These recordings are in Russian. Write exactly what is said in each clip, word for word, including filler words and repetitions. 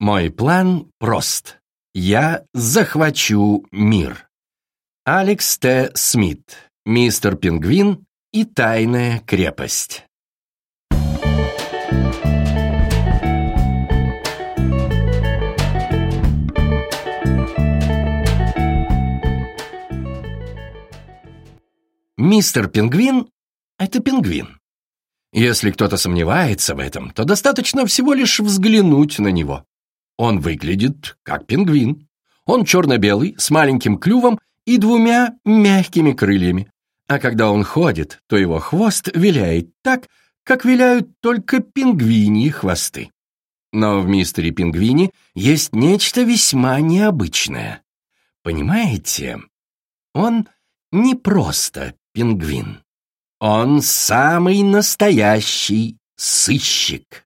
Мой план прост. Я захвачу мир. Алекс Т. Смит, Мистер Пингвин и Тайная крепость. Мистер Пингвин — это пингвин. Если кто-то сомневается в этом, то достаточно всего лишь взглянуть на него. Он выглядит как пингвин. Он черно-белый, с маленьким клювом и двумя мягкими крыльями. А когда он ходит, то его хвост виляет так, как виляют только пингвиньи хвосты. Но в мистере Пингвине есть нечто весьма необычное. Понимаете, он не просто пингвин. Он самый настоящий сыщик.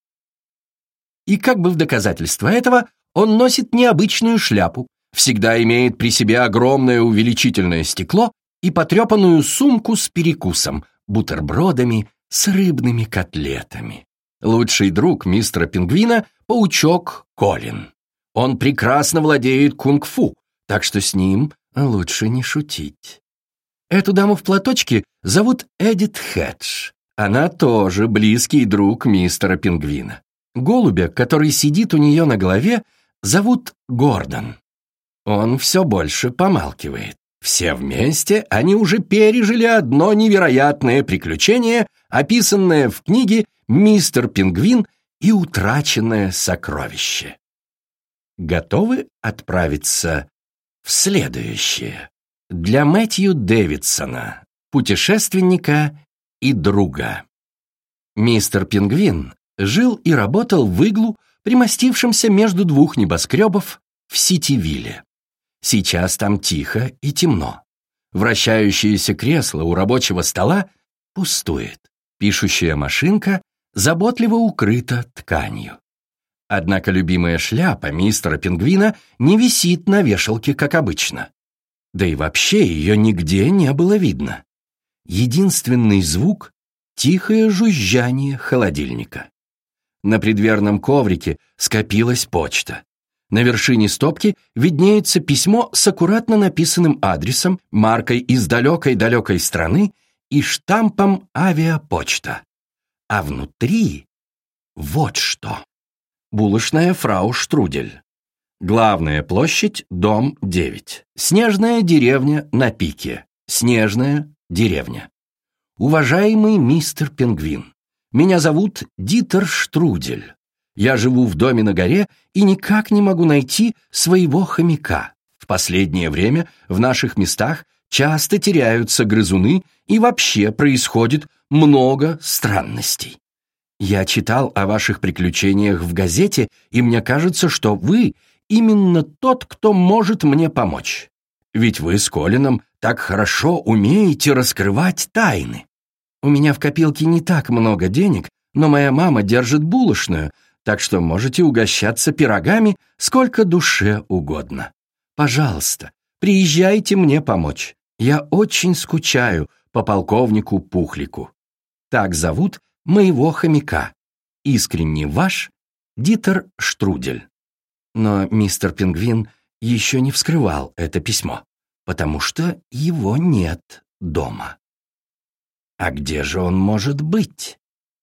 И как бы в доказательство этого он носит необычную шляпу, всегда имеет при себе огромное увеличительное стекло и потрепанную сумку с перекусом, бутербродами с рыбными котлетами. Лучший друг мистера Пингвина — паучок Колин. Он прекрасно владеет кунг-фу, так что с ним лучше не шутить. Эту даму в платочке зовут Эдит Хедж. Она тоже близкий друг мистера Пингвина. Голубя, который сидит у нее на голове, зовут Гордон. Он все больше помалкивает. Все вместе они уже пережили одно невероятное приключение, описанное в книге «Мистер Пингвин и утраченное сокровище». Готовы отправиться в следующее? Для Мэтью Дэвидсона, путешественника и друга. Мистер Пингвин жил и работал в иглу, примостившемся между двух небоскребов в Ситивилле. Сейчас там тихо и темно. Вращающееся кресло у рабочего стола пустует. Пишущая машинка заботливо укрыта тканью. Однако любимая шляпа мистера Пингвина не висит на вешалке, как обычно. Да и вообще ее нигде не было видно. Единственный звук — тихое жужжание холодильника. На предверном коврике скопилась почта. На вершине стопки виднеется письмо с аккуратно написанным адресом, маркой из далекой-далекой страны и штампом «Авиапочта». А внутри вот что. Булочная фрау Штрудель. Главная площадь, дом девять. Снежная деревня на пике. Снежная деревня. Уважаемый мистер Пингвин, меня зовут Дитер Штрудель. Я живу в доме на горе и никак не могу найти своего хомяка. В последнее время в наших местах часто теряются грызуны и вообще происходит много странностей. Я читал о ваших приключениях в газете, и мне кажется, что вы именно тот, кто может мне помочь. Ведь вы с Колином так хорошо умеете раскрывать тайны. У меня в копилке не так много денег, но моя мама держит булочную, так что можете угощаться пирогами сколько душе угодно. Пожалуйста, приезжайте мне помочь. Я очень скучаю по полковнику Пухлику. Так зовут моего хомяка. Искренне ваш Дитер Штрудель. Но мистер Пингвин еще не вскрывал это письмо, потому что его нет дома. А где же он может быть?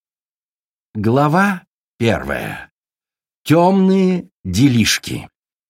Глава первая. Темные делишки.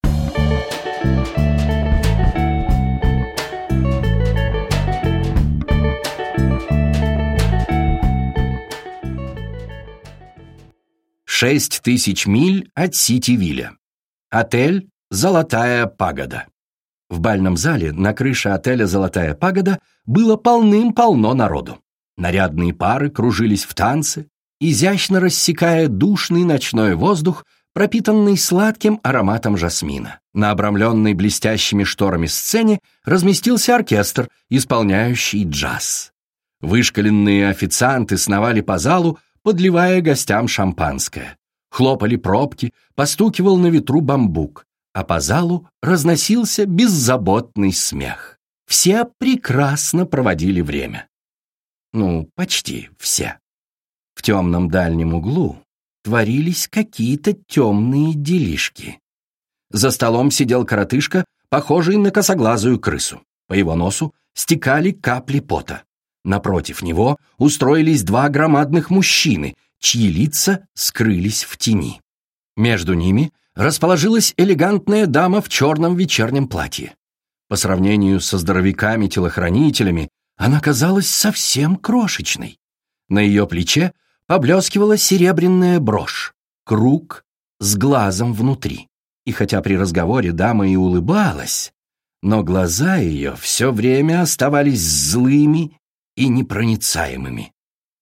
Шесть тысяч миль от Ситивилля. Отель «Золотая пагода». В бальном зале на крыше отеля «Золотая пагода» было полным-полно народу. Нарядные пары кружились в танце, изящно рассекая душный ночной воздух, пропитанный сладким ароматом жасмина. На обрамленной блестящими шторами сцене разместился оркестр, исполняющий джаз. Вышкаленные официанты сновали по залу, подливая гостям шампанское. Хлопали пробки, постукивал на ветру бамбук, а по залу разносился беззаботный смех. Все прекрасно проводили время. Ну, почти все. В темном дальнем углу творились какие-то темные делишки. За столом сидел коротышка, похожий на косоглазую крысу. По его носу стекали капли пота. Напротив него устроились два громадных мужчины, чьи лица скрылись в тени. Между ними расположилась элегантная дама в черном вечернем платье. По сравнению со здоровяками-телохранителями она казалась совсем крошечной. На ее плече поблескивала серебряная брошь, круг с глазом внутри. И хотя при разговоре дама и улыбалась, но глаза ее все время оставались злыми и непроницаемыми.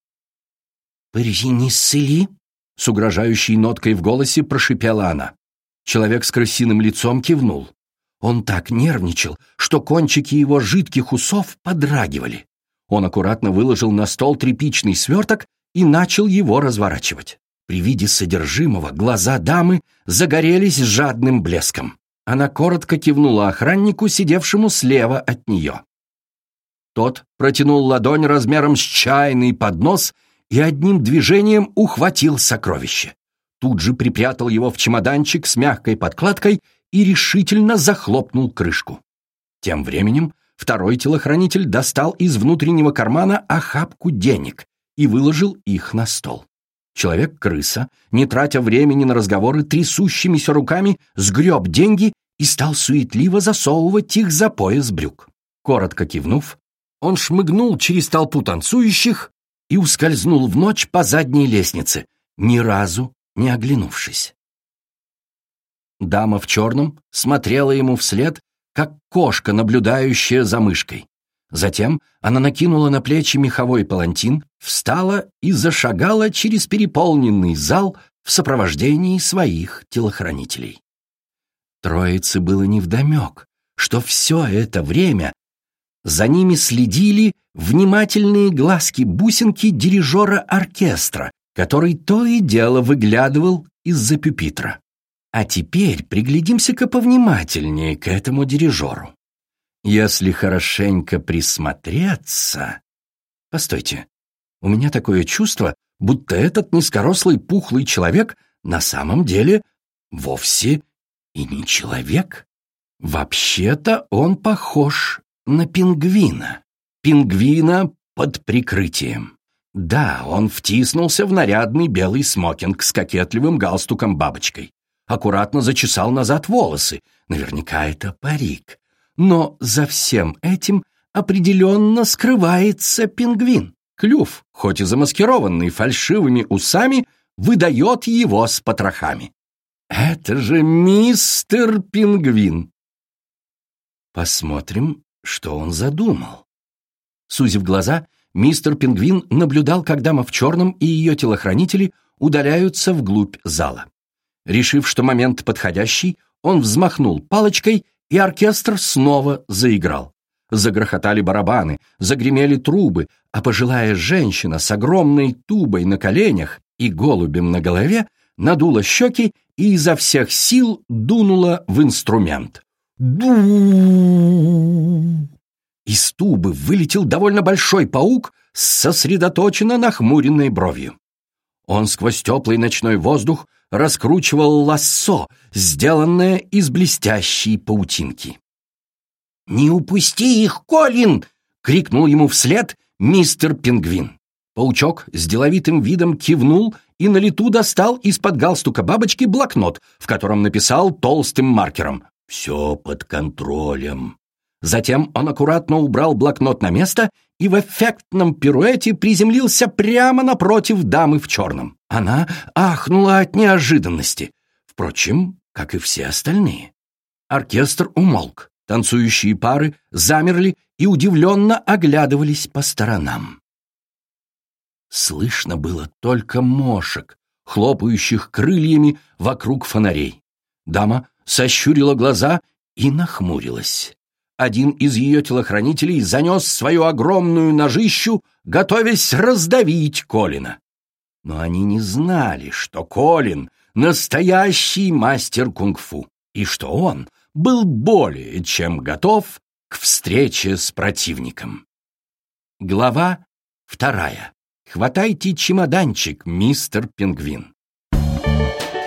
«Принесли?» — с угрожающей ноткой в голосе прошипела она. Человек с крысиным лицом кивнул. Он так нервничал, что кончики его жидких усов подрагивали. Он аккуратно выложил на стол тряпичный сверток и начал его разворачивать. При виде содержимого глаза дамы загорелись жадным блеском. Она коротко кивнула охраннику, сидевшему слева от нее. Тот протянул ладонь размером с чайный поднос и одним движением ухватил сокровище. Тут же припрятал его в чемоданчик с мягкой подкладкой и решительно захлопнул крышку. Тем временем второй телохранитель достал из внутреннего кармана охапку денег и выложил их на стол. Человек-крыса, не тратя времени на разговоры, трясущимися руками сгреб деньги и стал суетливо засовывать их за пояс брюк. Коротко кивнув, он шмыгнул через толпу танцующих и ускользнул в ночь по задней лестнице, ни разу не оглянувшись. Дама в черном смотрела ему вслед, как кошка, наблюдающая за мышкой. Затем она накинула на плечи меховой палантин, встала и зашагала через переполненный зал в сопровождении своих телохранителей. Троице было невдомек, что все это время за ними следили внимательные глазки-бусинки дирижера оркестра, который то и дело выглядывал из-за пюпитра. А теперь приглядимся-ка повнимательнее к этому дирижеру. Если хорошенько присмотреться... Постойте, у меня такое чувство, будто этот низкорослый пухлый человек на самом деле вовсе и не человек. Вообще-то он похож на пингвина. Пингвина под прикрытием. Да, он втиснулся в нарядный белый смокинг с кокетливым галстуком-бабочкой. Аккуратно зачесал назад волосы. Наверняка это парик. Но за всем этим определенно скрывается пингвин. Клюв, хоть и замаскированный фальшивыми усами, выдает его с потрохами. Это же мистер Пингвин. Посмотрим, что он задумал. Сузив глаза, мистер Пингвин наблюдал, как дама в черном и ее телохранители удаляются вглубь зала. Решив, что момент подходящий, он взмахнул палочкой, и оркестр снова заиграл. Загрохотали барабаны, загремели трубы, а пожилая женщина с огромной тубой на коленях и голубем на голове надула щеки и изо всех сил дунула в инструмент. Ду! Из тубы вылетел довольно большой паук с сосредоточенно нахмуренной бровью. Он сквозь теплый ночной воздух раскручивал лассо, сделанное из блестящей паутинки. «Не упусти их, Колин!» — крикнул ему вслед мистер Пингвин. Паучок с деловитым видом кивнул и на лету достал из-под галстука бабочки блокнот, в котором написал толстым маркером «Все под контролем». Затем он аккуратно убрал блокнот на место и в эффектном пируэте приземлился прямо напротив дамы в черном. Она ахнула от неожиданности, впрочем, как и все остальные. Оркестр умолк, танцующие пары замерли и удивленно оглядывались по сторонам. Слышно было только мошек, хлопающих крыльями вокруг фонарей. Дама сощурила глаза и нахмурилась. Один из ее телохранителей занес свою огромную ножищу, готовясь раздавить Колина. Но они не знали, что Колин — настоящий мастер кунг-фу, и что он был более чем готов к встрече с противником. Глава вторая. Хватайте чемоданчик, мистер Пингвин.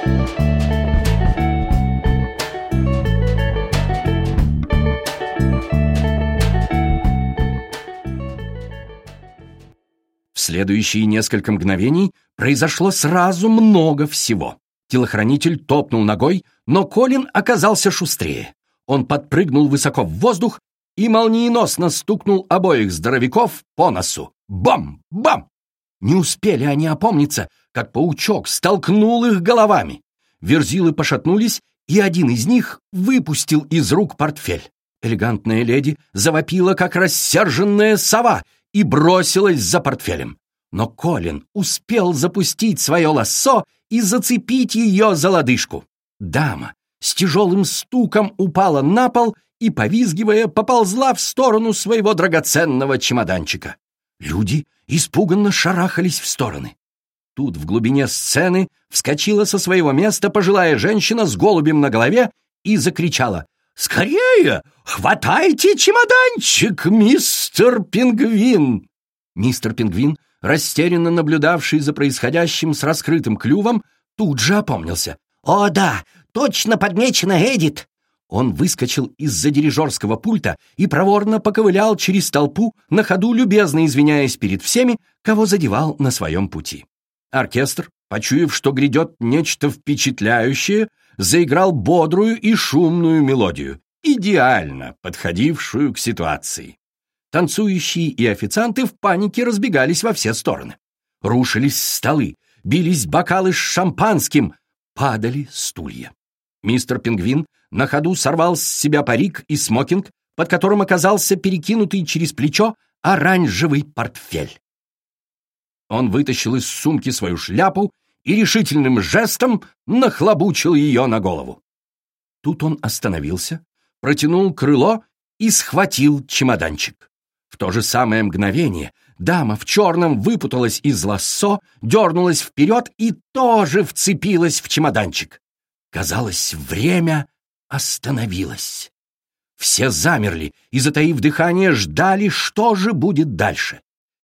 В следующие несколько мгновений произошло сразу много всего. Телохранитель топнул ногой, но Колин оказался шустрее. Он подпрыгнул высоко в воздух и молниеносно стукнул обоих здоровяков по носу. Бам! Бам! Не успели они опомниться, как паучок столкнул их головами. Верзилы пошатнулись, и один из них выпустил из рук портфель. Элегантная леди завопила, как рассерженная сова, и бросилась за портфелем. Но Колин успел запустить свое лассо и зацепить ее за лодыжку. Дама с тяжелым стуком упала на пол и, повизгивая, поползла в сторону своего драгоценного чемоданчика. Люди испуганно шарахались в стороны. Тут в глубине сцены вскочила со своего места пожилая женщина с голубем на голове и закричала: «Скорее! Хватайте чемоданчик, мистер Пингвин!» Мистер Пингвин, растерянно наблюдавший за происходящим с раскрытым клювом, тут же опомнился. «О да, точно подмечено, Эдит!» Он выскочил из-за дирижерского пульта и проворно поковылял через толпу, на ходу любезно извиняясь перед всеми, кого задевал на своем пути. Оркестр, почуяв, что грядет нечто впечатляющее, заиграл бодрую и шумную мелодию, идеально подходившую к ситуации. Танцующие и официанты в панике разбегались во все стороны. Рушились столы, бились бокалы с шампанским, падали стулья. Мистер Пингвин на ходу сорвал с себя парик и смокинг, под которым оказался перекинутый через плечо оранжевый портфель. Он вытащил из сумки свою шляпу и решительным жестом нахлобучил ее на голову. Тут он остановился, протянул крыло и схватил чемоданчик. В то же самое мгновение дама в черном выпуталась из лассо, дернулась вперед и тоже вцепилась в чемоданчик. Казалось, время остановилось. Все замерли и, затаив дыхание, ждали, что же будет дальше.